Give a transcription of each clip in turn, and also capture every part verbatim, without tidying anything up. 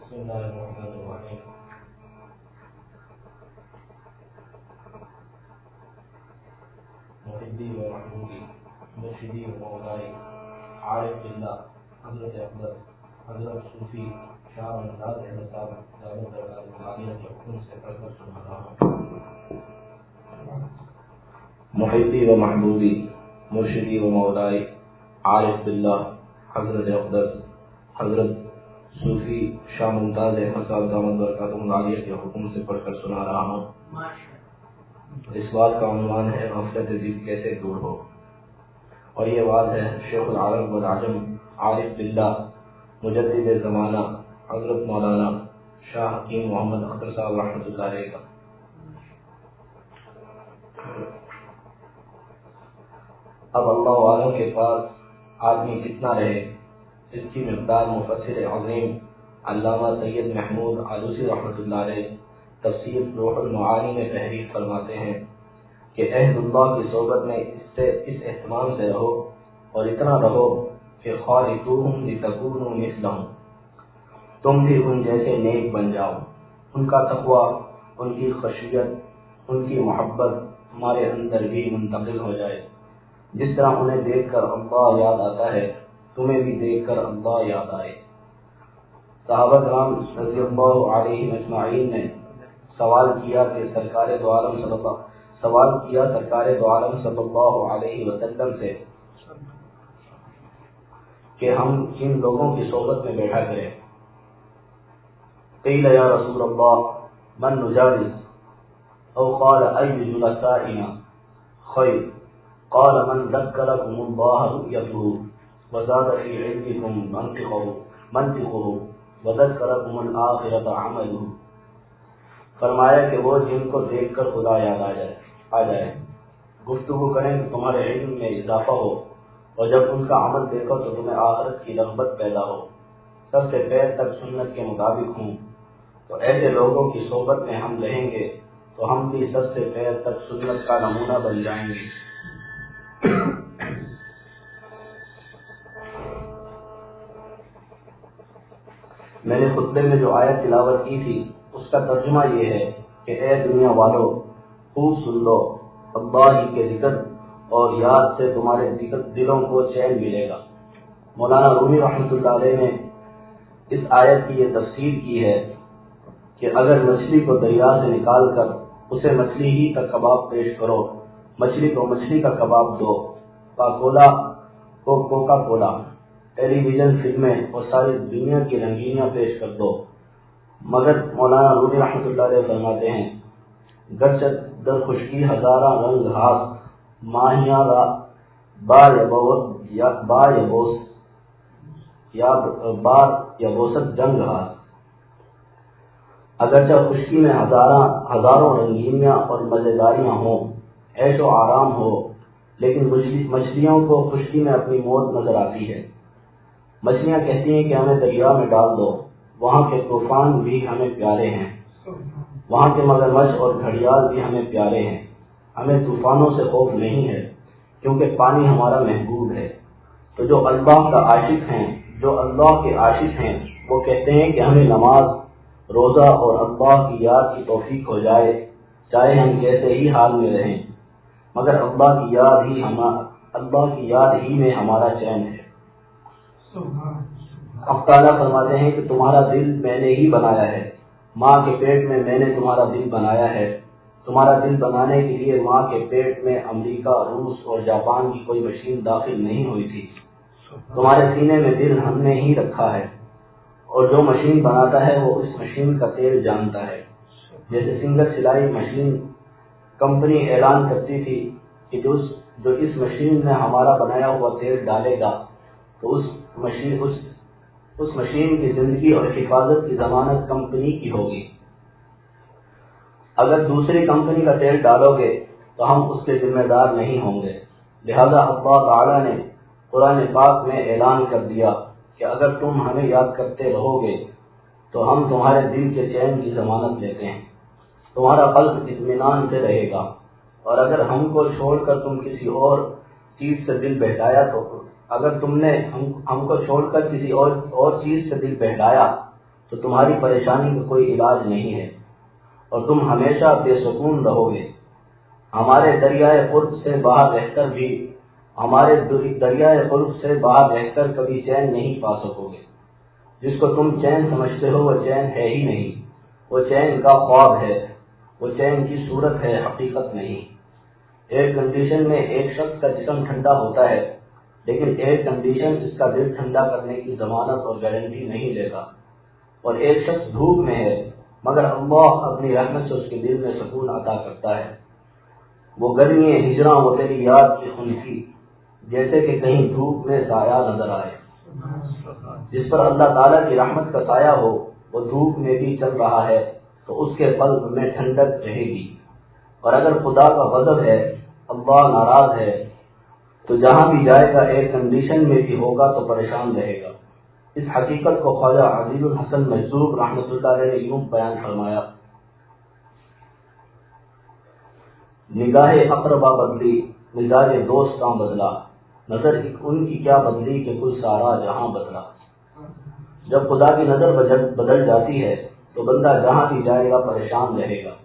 بسم اللہ الرحمن الرحیم. محبی و محبوبی مرشدی و مولائی عارف باللہ حضرت اقدس حضرت صوفی شاہ انداز احمد صاحب دعوت دربار عالیہ کے حکم سے پڑھ کر سنا رہا ہوں. محبی و محبوبی مرشدی و مولائی عارف باللہ حضرت اقدس حضرت صوفی شاہ ممتاز احمد صاحب دعوت برکاتہ عالیہ کے حکم سے پڑھ کر سنا رہا ہوں. اس بات کا عنوان ہے غفلت دل کیسے دور ہو، اور یہ بات ہے شیخ العرب والعجم عارف باللہ مجدد زمانہ حضرت مولانا شاہ حکیم محمد اختر صاحب رحمۃ اللہ علیہ کا. اب اللہ والوں کے پاس آدمی کتنا رہے، اس کی مقدار مفسر عظیم علامہ سید محمود آلوسی رحمۃ اللہ علیہ تفسیر روح المعانی میں تحریر فرماتے ہیں کہ عہد اللہ کی صحبت میں اس سے اس اہتمام سے رہو اور اتنا رہو کہ خالقوہم لتکونوا مثلہم، تم بھی ان جیسے نیک بن جاؤ. ان کا تقوی، ان کی خشیت، ان کی محبت ہمارے اندر بھی منتقل ہو جائے. جس طرح انہیں دیکھ کر اللہ یاد آتا ہے، تمہیں بھی دیکھ کر اللہ یاد آئے. صحابہ کرام رضی اللہ علیہ اجمعین نے سوال کیا کہ سرکار دو عالم صلی اللہ سوال کیا سرکار دو عالم صلی اللہ علیہ وسلم سے کہ ہم کن لوگوں کی صحبت میں بیٹھا کریں. قیل یا رسول اللہ من نجالس، او قال ای جلسائنا خیر، قال من ذکرکم اللہ رؤیته وزاد فی علمکم منطقه منطقه وذکرکم الآخرۃ عمله. فرمایا کہ وہ جن کو دیکھ کر خدا یاد آ جائے آ جائے گفتگو کریں تو تمہارے علم میں اضافہ ہو، اور جب ان کا عمل دیکھو تو تمہیں آخرت کی رغبت پیدا ہو. سب سے پیر تک سنت کے مطابق ہوں، تو ایسے لوگوں کی صحبت میں ہم رہیں گے تو ہم بھی سب سے پیر تک سنت کا نمونہ بن جائیں گے. میں نے خطبے میں جو آیت تلاوت کی تھی اس کا ترجمہ یہ ہے کہ اے دنیا والو، خوب سن لو، اللہ ہی کے ذکر اور یاد سے تمہارے دلوں کو چین ملے گا. مولانا رومی رحمۃ اللہ علیہ نے اس آیت کی یہ تفسیر کی ہے کہ اگر مچھلی کو دریا سے نکال کر اسے مچھلی ہی کا کباب پیش کرو، مچھلی کو مچھلی کا کباب دو، کوکا کو کوکا کولا، ٹیلی ویژن فلمیں اور ساری دنیا کی رنگینیاں پیش کر دو، مگر مولانا رومی رحمۃ اللہ علیہ فرماتے ہیں گرچہ در خشکی ہزارہ رنگ ہاتھ ماہیاں را با یا با یا بوس یا بار یا بوسط جنگ ہاتھ. اگرچہ خشکی میں ہزارہ ہزاروں رنگینیاں اور مزیداریاں ہوں، عیش و آرام ہو، لیکن مچھلیوں کو خشکی میں اپنی موت نظر آتی ہے. مچھلیاں کہتی ہیں کہ ہمیں دریا میں ڈال دو، وہاں کے طوفان بھی ہمیں پیارے ہیں، وہاں کے مگرمچھ اور گھڑیال بھی ہمیں پیارے ہیں، ہمیں طوفانوں سے خوف نہیں ہے کیونکہ پانی ہمارا محبوب ہے. تو جو اللہ کا عاشق ہیں جو اللہ کے عاشق ہیں وہ کہتے ہیں کہ ہمیں نماز، روزہ اور اللہ کی یاد کی توفیق ہو جائے، چاہے ہم کیسے ہی حال میں رہیں، مگر اللہ کی یاد ہی ہمارا اللہ کی یاد ہی میں ہمارا چین ہے. اب تعالیٰ فرماتے ہیں کہ تمہارا دل میں نے ہی بنایا ہے، ماں کے پیٹ میں میں نے تمہارا دل بنایا ہے. تمہارا دل بنانے کے لیے ماں کے پیٹ میں امریکہ، روس اور جاپان کی کوئی مشین داخل نہیں ہوئی تھی. تمہارے سینے میں دل ہم نے ہی رکھا ہے، اور جو مشین بناتا ہے وہ اس مشین کا تیل جانتا ہے. جیسے سنگر سلائی مشین کمپنی اعلان کرتی تھی کہ جو جو اس مشین میں ہمارا بنایا ہوا تیل ڈالے گا تو اس مشین اس اس مشین کی زندگی اور حفاظت کی ضمانت کمپنی کی ہوگی. اگر دوسری کمپنی کا تیل ڈالو گے تو ہم اس کے ذمہ دار نہیں ہوں گے. لہذا اللہ تعالی نے قرآن پاک میں اعلان کر دیا کہ اگر تم ہمیں یاد کرتے رہو گے تو ہم تمہارے دل کے چین کی ضمانت لیتے ہیں، تمہارا قلب اطمینان سے رہے گا. اور اگر ہم کو چھوڑ کر تم کسی اور چیز سے دل بہلایا تو اگر تم نے ہم, ہم کو چھوڑ کر کسی اور اور چیز سے دل بہلایا تو تمہاری پریشانی کا کوئی علاج نہیں ہے اور تم ہمیشہ بے سکون رہو گے۔ ہمارے دریائے قرب سے باہر رہ کر بھی ہمارے دریائے قرب سے باہر رہ کر کبھی چین نہیں پا سکو گے۔ جس کو تم چین سمجھتے ہو وہ چین ہے ہی نہیں، وہ چین کا خواب ہے، وہ چین کی صورت ہے، حقیقت نہیں۔ ایئر کنڈیشن میں ایک شخص کا جسم ٹھنڈا ہوتا ہے، لیکن ایئر کنڈیشن اس کا دل ٹھنڈا کرنے کی ضمانت اور گارنٹی نہیں دیتا۔ اور ایک شخص دھوپ میں ہے مگر اللہ اپنی رحمت سے اس کے دل میں سکون عطا کرتا ہے۔ وہ گرمی ہجراں وہ تیری یاد کی خنکی، جیسے کہ کہیں دھوپ میں سایہ نظر آئے۔ جس پر اللہ تعالیٰ کی رحمت کا سایہ ہو وہ دھوپ میں بھی چل رہا ہے تو اس کے قلب میں ٹھنڈک رہے گی۔ اور اگر خدا کا غضب ہے، اللہ ناراض ہے، تو جہاں بھی جائے گا ایئر کنڈیشن میں بھی ہوگا تو پریشان رہے گا۔ اس حقیقت کو خواجہ عزیز الحسن مجذوب رحمۃ اللہ علیہ نے یوں بیان فرمایا: نگاہ اقربا بدلی مزاج دوستاں بدلا، نظر ایک ان کی کیا بدلی کہ کل سارا جہاں بدلا۔ جب خدا کی نظر بدل جاتی ہے تو بندہ جہاں بھی جائے گا پریشان رہے گا۔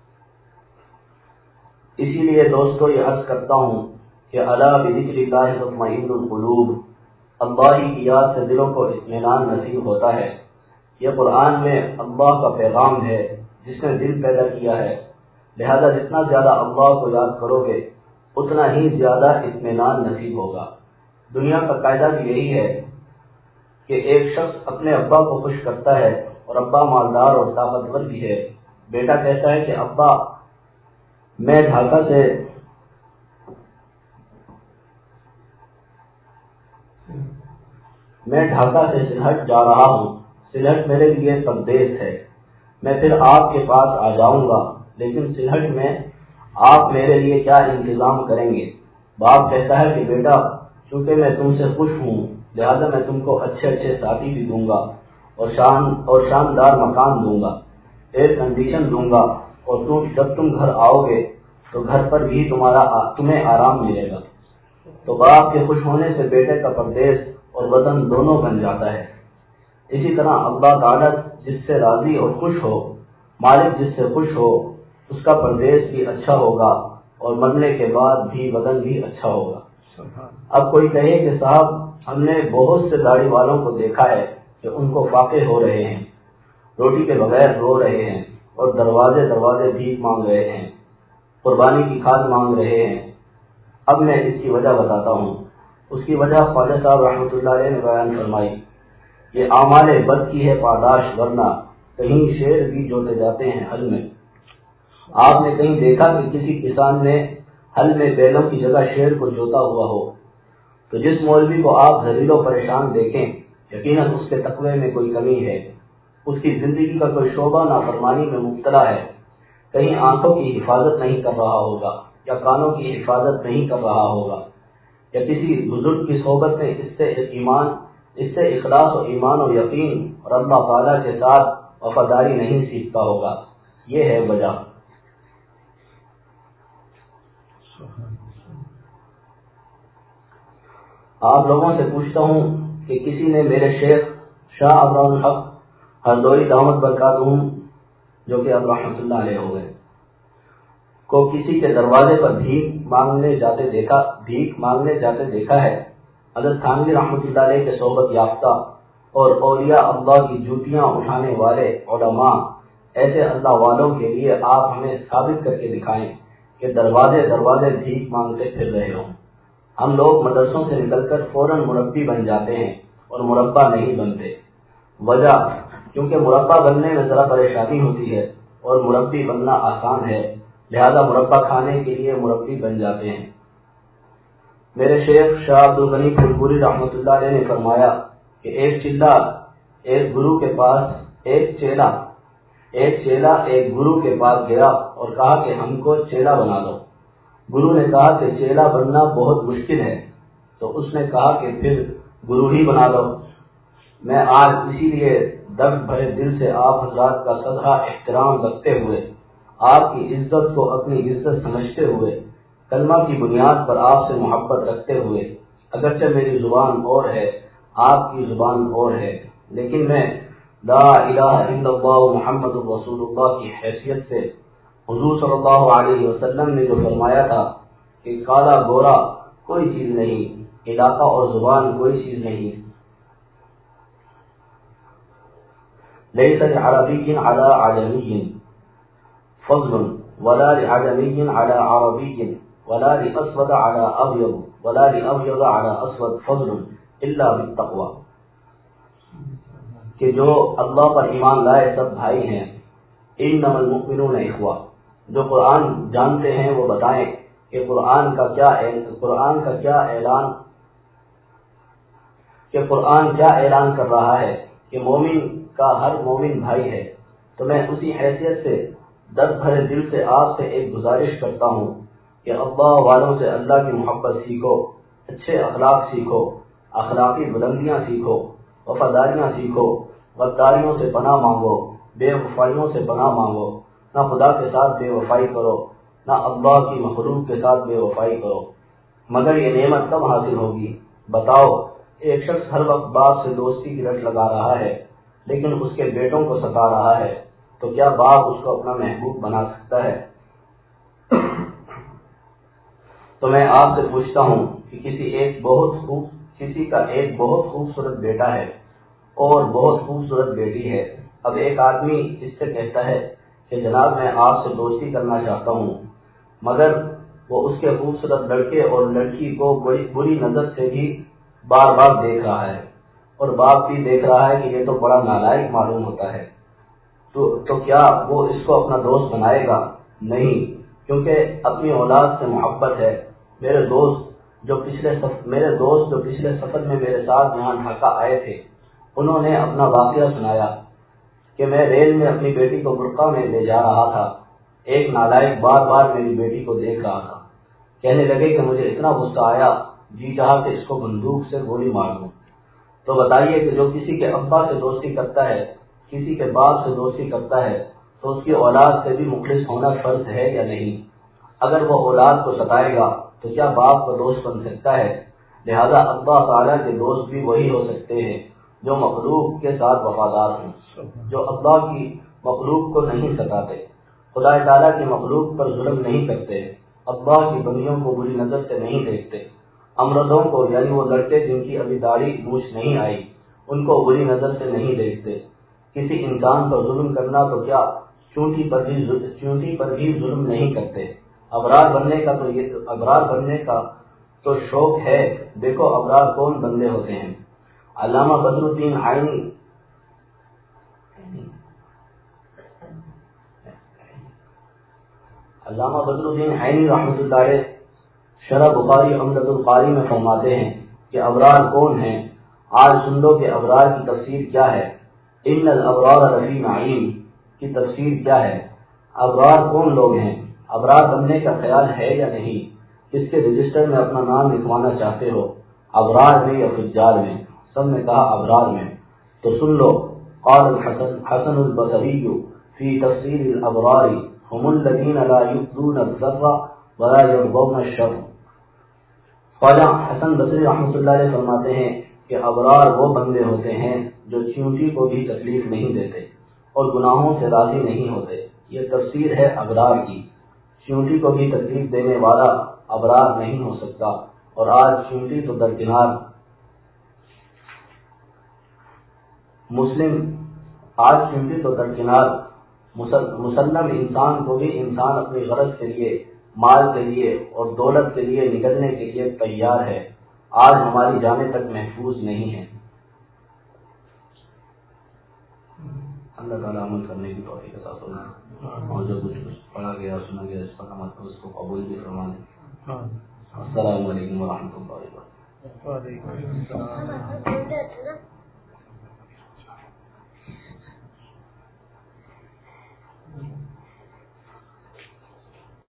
اسی لیے دوستو یہ عرض کرتا ہوں کہ الا بذکر اللہ تطمئن القلوب، اللہ ہی کی یاد سے دلوں کو اطمینان نصیب ہوتا ہے۔ یہ قرآن میں اللہ کا پیغام ہے جس نے دل پیدا کیا ہے، لہذا جتنا زیادہ اللہ کو یاد کرو گے اتنا ہی زیادہ اطمینان نصیب ہوگا۔ دنیا کا قاعدہ بھی یہی ہے کہ ایک شخص اپنے ابا کو خوش کرتا ہے اور ابا مالدار اور طاقتور بھی ہے۔ بیٹا کہتا ہے کہ ابا میں ڈھاکہ سے میں ڈھاکہ سے سلہٹ جا رہا ہوں، سلہٹ میرے لیے پردیس ہے، میں پھر آپ کے پاس آ جاؤں گا، لیکن سلہٹ میں آپ میرے لیے کیا انتظام کریں گے؟ باپ کہتا ہے کہ بیٹا چونکہ میں تم سے خوش ہوں لہذا میں تم کو اچھے اچھے ساتھی بھی دوں گا اور شان اور شاندار مکان دوں گا، ایئر کنڈیشن دوں گا، اور تم جب تم گھر آؤ گے تو گھر پر بھی تمہارا تمہیں آرام ملے گا۔ تو باپ کے خوش ہونے سے بیٹے کا پردیس اور وطن دونوں بن جاتا ہے۔ اسی طرح اللہ تعالیٰ جس سے راضی اور خوش ہو، مالک جس سے خوش ہو، اس کا پردیس بھی اچھا ہوگا اور مرنے کے بعد بھی وطن بھی اچھا ہوگا۔ اب کوئی کہے کہ صاحب ہم نے بہت سے داڑھی والوں کو دیکھا ہے کہ ان کو فاقے ہو رہے ہیں، روٹی کے بغیر رو رہے ہیں اور دروازے دروازے بھیک مانگ رہے ہیں، قربانی کی کھاد مانگ رہے ہیں۔ اب میں اس کی وجہ بتاتا ہوں۔ اس کی وجہ خواجہ صاحب رحمۃ اللہ علیہ نے بیان فرمائی: یہ اعمال بد کی ہے پاداش، ورنہ کہیں شیر بھی جوتے جاتے ہیں حل میں۔ آپ نے کہیں دیکھا کہ کسی کسان نے حل میں بیلوں کی جگہ شیر کو جوتا ہوا ہو؟ تو جس مولوی کو آپ ذلیل و پریشان دیکھیں یقیناً اس کے تقوی میں کوئی کمی ہے، اس کی زندگی کا کوئی شعبہ نافرمانی میں مبتلا ہے، کہیں آنکھوں کی حفاظت نہیں کر رہا ہوگا یا کانوں کی حفاظت نہیں کر رہا ہوگا، یا کسی بزرگ کی صحبت میں اس سے ایمان اس سے اخلاص و ایمان و یقین اور اللہ تعالیٰ کے ساتھ وفاداری نہیں سیکھتا ہوگا۔ یہ ہے وجہ۔ آپ لوگوں سے پوچھتا ہوں کہ کسی نے میرے شیخ شاہ ابراز الحق ہردوئی دامت برکاتہم جو کہ اب رحمۃ اللہ علیہ ہو گئے کو کسی کے دروازے پر بھیک مانگنے جاتے دیکھا بھیک مانگنے جاتے دیکھا ہے؟ حضرت تھانوی رحمۃ اللہ علیہ کے صحبت یافتہ اور اولیاء اللہ کی جوتیاں اٹھانے والے علماء، ایسے اللہ والوں کے لیے آپ ہمیں ثابت کر کے دکھائیں کہ دروازے دروازے بھیک مانگتے پھر رہے ہوں۔ ہم لوگ مدرسوں سے نکل کر فوراً مربی بن جاتے ہیں اور مربع نہیں بنتے۔ وجہ کیونکہ مربع بننے میں ذرا پریشانی ہوتی ہے اور مربی بننا آسان ہے، لہذا مربع کھانے کے لیے مربی بن جاتے ہیں۔ میرے شیخ شاہ عبد الغنی پھولپوری رحمۃ اللہ علیہ نے فرمایا کہ ایک چلا ایک گرو کے پاس ایک چیلا ایک چیلا ایک گرو کے پاس گیا اور کہا کہ ہم کو چیلا بنا دو۔ گرو نے کہا کہ چیلا بننا بہت مشکل ہے، تو اس نے کہا کہ پھر گرو ہی بنا دو۔ میں آج اسی لیے درد بھرے دل سے آپ حضرات کا صدقہ احترام رکھتے ہوئے، آپ کی عزت کو اپنی عزت سمجھتے ہوئے، کلمہ کی بنیاد پر آپ سے محبت رکھتے ہوئے، اگرچہ میری زبان اور ہے آپ کی زبان اور ہے، لیکن میں لا الہ الا اللہ محمد رسول اللہ کی حیثیت سے حضور صلی اللہ علیہ وسلم نے جو فرمایا تھا کہ کالا گورا کوئی چیز نہیں، علاقہ اور زبان کوئی چیز نہیں. لیس لعربی علی عجمی فضل ولا لعجمی علی عربی ولا لاسود علی ابیض ولا لابیض علی اسود فضل الا بالتقوی، کہ جو اللہ پر ایمان لائے سب بھائی ہیں. انما المؤمنون اخوہ، جو قرآن جانتے ہیں وہ بتائیں کہ قرآن کا کیا قرآن کا کیا اعلان کہ قرآن کیا اعلان کر رہا ہے کہ مومن کا ہر مومن بھائی ہے. تو میں اسی حیثیت سے درد بھرے دل سے آپ سے ایک گزارش کرتا ہوں کہ اللہ والوں سے اللہ کی محبت سیکھو، اچھے اخلاق سیکھو، اخلاقی بلندیاں سیکھو، وفاداریاں سیکھو، غداریوں سے پناہ مانگو، بے وفائیوں سے پناہ مانگو. نہ خدا کے ساتھ بے وفائی کرو، نہ اللہ کی مخلوق کے ساتھ بے وفائی کرو. مگر یہ نعمت کب حاصل ہوگی؟ بتاؤ. ایک شخص ہر وقت باپ سے دوستی کی رٹ لگا رہا ہے لیکن اس کے بیٹوں کو ستا رہا ہے، تو کیا باپ اس کو اپنا محبوب بنا سکتا ہے؟ تو میں آپ سے پوچھتا ہوں کہ کسی ایک بہت خوب کسی کا ایک بہت خوبصورت بیٹا ہے اور بہت خوبصورت بیٹی ہے. اب ایک آدمی اس سے کہتا ہے کہ جناب میں آپ سے دوستی کرنا چاہتا ہوں، مگر وہ اس کے خوبصورت لڑکے اور لڑکی کو بڑی بری نظر سے بھی بار بار دیکھ رہا ہے، اور باپ بھی دیکھ رہا ہے کہ یہ تو بڑا نالائق معلوم ہوتا ہے. تو تو کیا وہ اس کو اپنا دوست بنائے گا؟ نہیں، کیونکہ اپنی اولاد سے محبت ہے. میرے دوست جو پچھلے سف... میرے دوست جو پچھلے سفر میں میرے ساتھ یہاں ڈھاکہ آئے تھے، انہوں نے اپنا واقعہ سنایا کہ میں ریل میں اپنی بیٹی کو برقع میں لے جا رہا تھا. ایک نالائق بار بار میری بیٹی کو دیکھ رہا تھا. کہنے لگے کہ مجھے اتنا غصہ آیا، جی چاہا کہ اس کو بندوق سے گولی مار دوں. تو بتائیے کہ جو کسی کے ابا سے دوستی کرتا ہے، کسی کے باپ سے دوستی کرتا ہے، تو اس کی اولاد سے بھی مخلص ہونا فرض ہے یا نہیں؟ اگر وہ اولاد کو ستائے گا تو کیا باپ کا دوست بن سکتا ہے؟ لہذا اللہ تعالیٰ کے دوست بھی وہی ہو سکتے ہیں جو مخلوق کے ساتھ وفادار ہوں، جو اللہ کی مخلوق کو نہیں ستاتے، خدا تعالیٰ کی مخلوق پر ظلم نہیں کرتے، اللہ کی بندیوں کو بری نظر سے نہیں دیکھتے، امردوں کو یعنی وہ لڑکے جن کی ابھی داڑھی مونچھ نہیں آئی ان کو بری نظر سے نہیں دیکھتے. کسی انسان پر ظلم کرنا تو کیا چونٹی پر بھی چونٹی پر بھی ظلم نہیں کرتے. ابرار بننے کا تو یہ ابرار بننے کا تو شوق ہے. دیکھو ابرار کون بندے ہوتے ہیں. علامہ بدر الدین عینی علامہ بدر الدین عینی رحمۃ اللہ علیہ شرح بخاری عمدۃ القاری میں فرماتے ہیں کہ ابرار کون ہیں. آج سن لو کہ ابرار کی تفسیر کیا ہے. ان الابرار لفی نعیم کی تفسیر کیا ہے. ابرار کون لوگ ہیں؟ ابرار بننے کا خیال ہے یا نہیں؟ کس کے رجسٹر میں اپنا نام لکھوانا چاہتے ہو، ابرار میں یا فجار میں؟ سب نے کہا ابرار میں. تو سن لو. قال الحسن حسن البصری فی تفسیر الابرار هم الذین لا یؤذون الضر ولا یرضون الشر. خواجہ حسن بصری رحمۃ اللہ علیہ فرماتے ہیں کہ ابرار وہ بندے ہوتے ہیں جو چیونٹی کو بھی تکلیف نہیں دیتے اور گناہوں سے راضی نہیں ہوتے. یہ تفسیر ہے ابرار کی. چیونٹی کو بھی تکلیف دینے والا ابرار نہیں ہو سکتا. اور آج چیونٹی تو درکنار مسلم آج چیونٹی تو درکنار مسلم انسان کو بھی انسان اپنی غرض کے لیے، مال کے لیے اور دولت کے لیے نکلنے کے لیے تیار ہے. آج ہماری جانیں تک محفوظ نہیں ہے. اللہ تعالیٰ عمل کرنے کی توفیق عطا فرمائے اور جو کچھ پڑھا گیا سنا گیا اس پر عمل اس کو قبول بھی فرما دیں. السلام علیکم ورحمۃ اللہ وبرکاتہ.